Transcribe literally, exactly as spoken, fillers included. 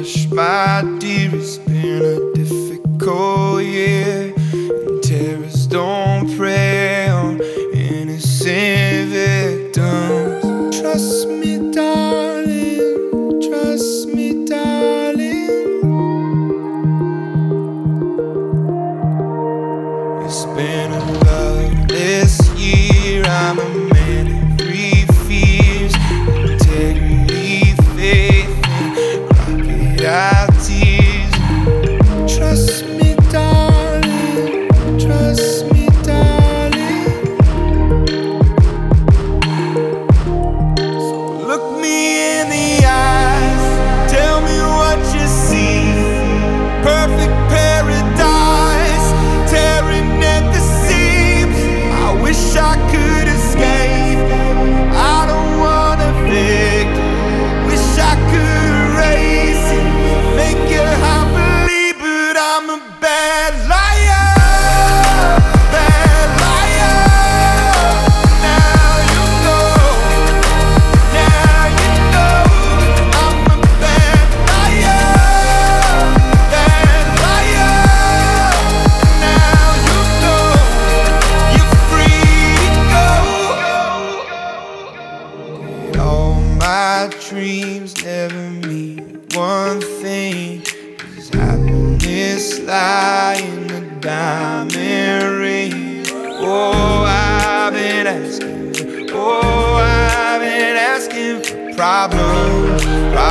hush, my dear, it's been a difficult year, and terrorists don't prey on innocent victims. Trust me, darling, trust me, darling. It's been a loveless year. I'm a man of three fears: integrity, faith, and crocodile tears. Trust me, darling, trust me, darling. So look me in the eyes, tell me what you see. Perfect paradise, tearing at the seams. I wish I could escape. I don't wanna fake. Wish I could erase it, make you happily, but I'm a bad liar, bad liar. Now you know, now you know, I'm a bad liar, bad liar. Now you know, you're free to go. All my dreams never mean one thing. Does happiness lie in a diamond ring? Oh, I've been asking, oh, I've been asking for problems.